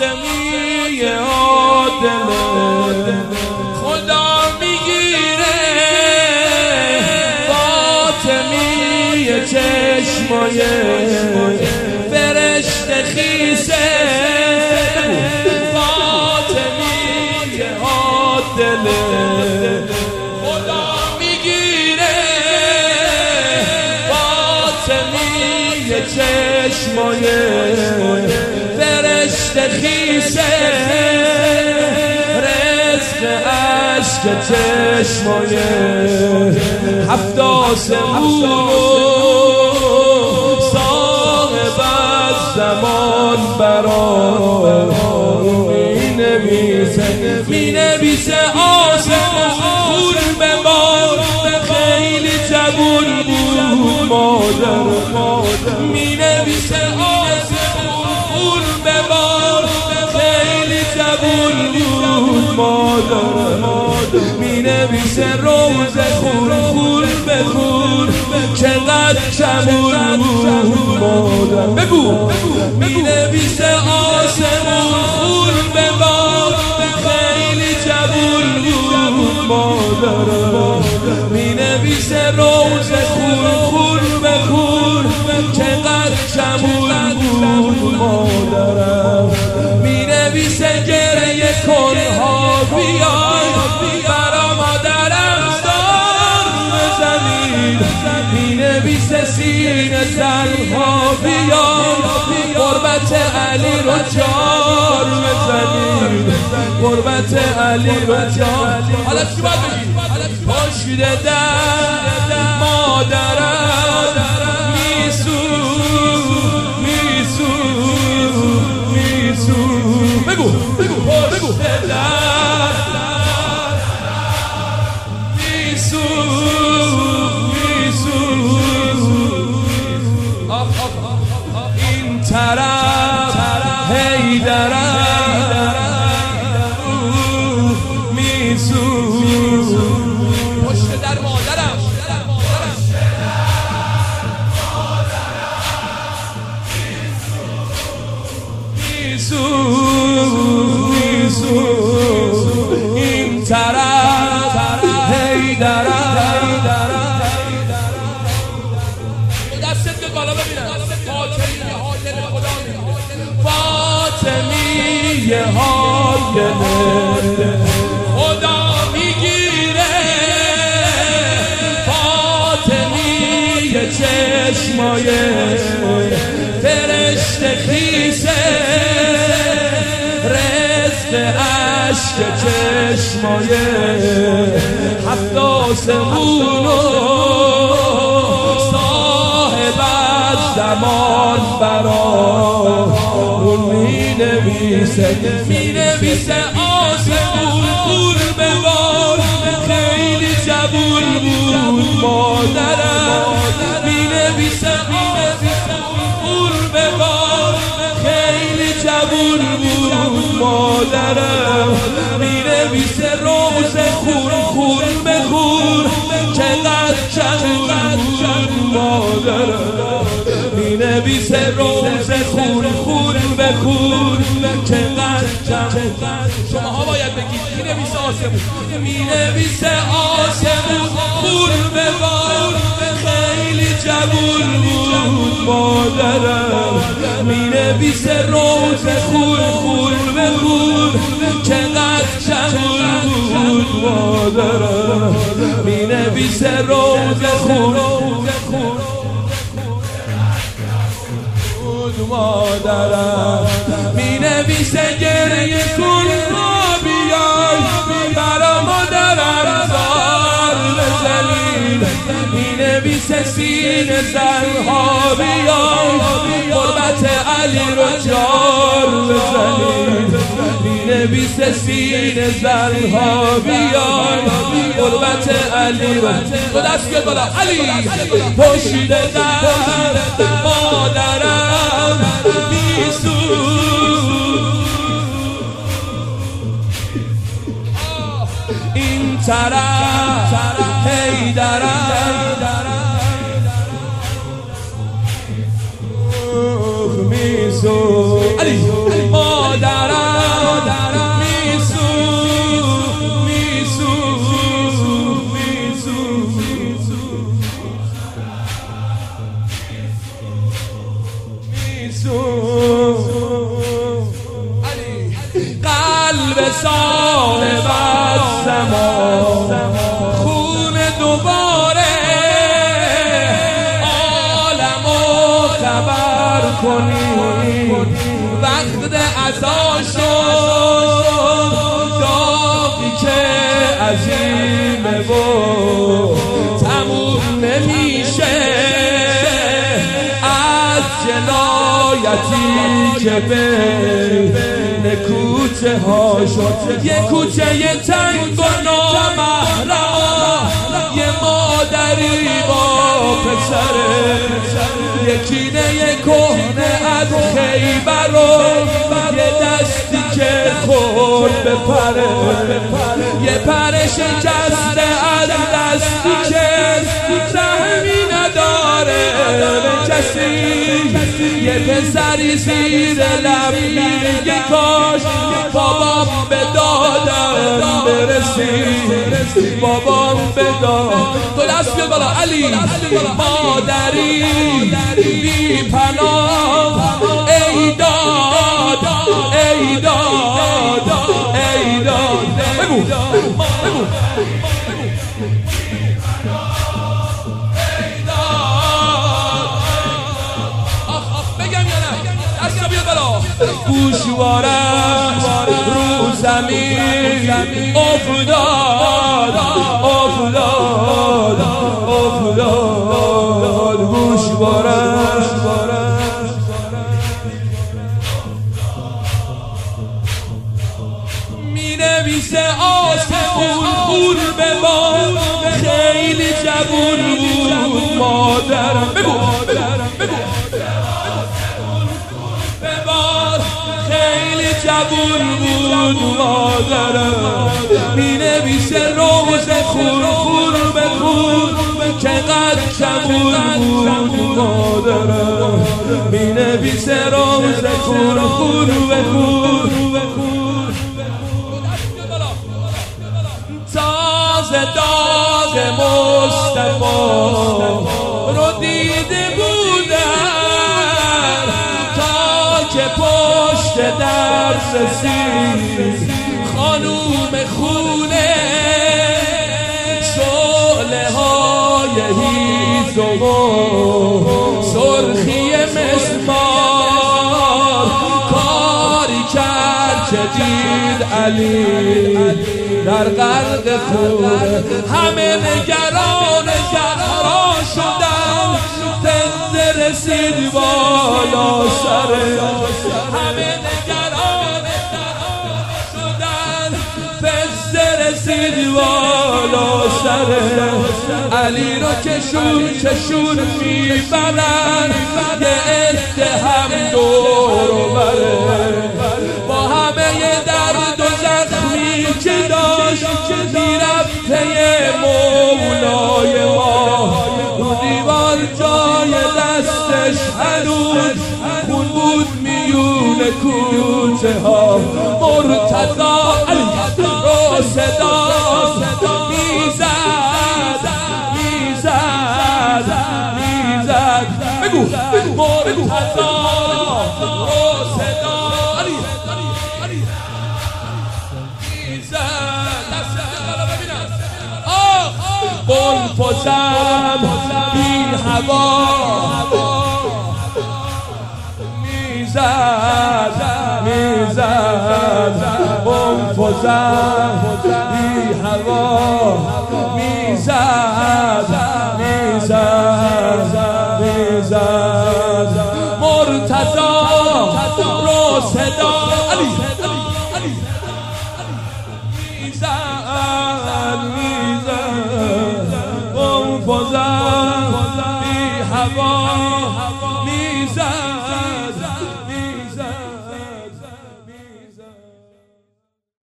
فاطمیه عادله خدا میگیره فاطمیه چشمای فرشته خیسه فاطمیه عادله خدا میگیره فاطمیه چشمای فرشته خیسه رزق عشق چشمای هفت آسمون صاحب از زمان برای می نویسه آسمون خون به بار خیلی جوون بود مادر می نویسه آسمون خون به بار خیلی جوون بود مادر می نویسه روز خون به خون چقدر چمون بود مادر بگو می نویسه آسمون خون به بار خیلی جوون بود مادر می نویسه روز خون به خون چقدر چمون بود مادرم می نویسه گریه کنها بیای برا مادرم دار بزنید می نویسه سینه زنها بیای غربت علی رو جار بزنید غربت علی رو جار حالا چی باید بگید پشت در مادرم میسو بگو پشت در میسو این طرف حیدرم میسو پشت در مادرم میسو این طرف حیدرم دستت به بالا ببینم فاطمیه عادله خدا میگیره فاطمیه چشمای فرشته خیسه رزق عشق چشمای هفت آسمون صاحب از زمان برای می نویسه آسمون خون به بار خیلی جوون بود مادرم می نویسه آسمون خون به بار خیلی جوون بود مادرم می نویسه روز خون به خون چقدر جوون بود مادرم می نویسه روز خون به خون چقدر جوون شماها باید بگید می نویسه آسمون می نویسه آسمون خون به بار خیلی جوون بود مادرم می نویسه روز خون به خون چقدر جوون بود مادرم می نویسه روز خون مادرم می نویسه گریه کن بیای برا مادرم زار بزنید می نویسه سینه زنها بیای غربت علی رو جار بزنید می نویسه سینه زنها بیای غربت علی رو دو دست بیاد بالا علی پشت در مادرم میسو این طرف حیدرم میسو علی مادرم قلب صاحب الزمان خون دوباره عالمو خبر کنی وقت عزا شد داغی که عظیمه و تموم نمیشه از جنایتی که بین کوچه ها شد یه کوچه یه تنگ و نامحرم یه مادری با پسره یکینه یه کهنه از خیبر و یه دستی که خود بپره یه پر شکسته از دستی که رحمی نداره به کسی یه پسری زیر لب میگه کاش بابام به دادم برسی بابام به دادم تو دست بیاد بالا علی مادری بی پناه ای داد ای داد ای داد بگو گوشوارم رو زمین افتاد افتاد افتاد گوشوارم می نویسه آسمون خون به ما خیلی جوون بود مادرم بگو خیلی جوون بود مادرم می نویسه روز خون خون به خون که قد جوون بود مادرم می نویسه روز خون خون به خون تازه داغ مصطفی رو دیده بودم که پشت در رسید خانوم خونه شعله های هیزم و سرخی مسمار کاری کرد که دید علی در غرق خونه همه نگران جهرا شدن تنده رسید بالا سره همه نگران شدن تنده رسید بالا سره علی رو کشون میبرن یه اتهم دور و بره با همه درد و زخمی که داشت میرفت پی مولای ما رو دیوار جای دستش هنوز خون بود میون کوچه ها مرتضی رو صدا میزد بگو مرتضی رو صدا بلفزم بی هوا میزد بلفزم بی هوا میزد مرتضی رو صدا میزد بی هوا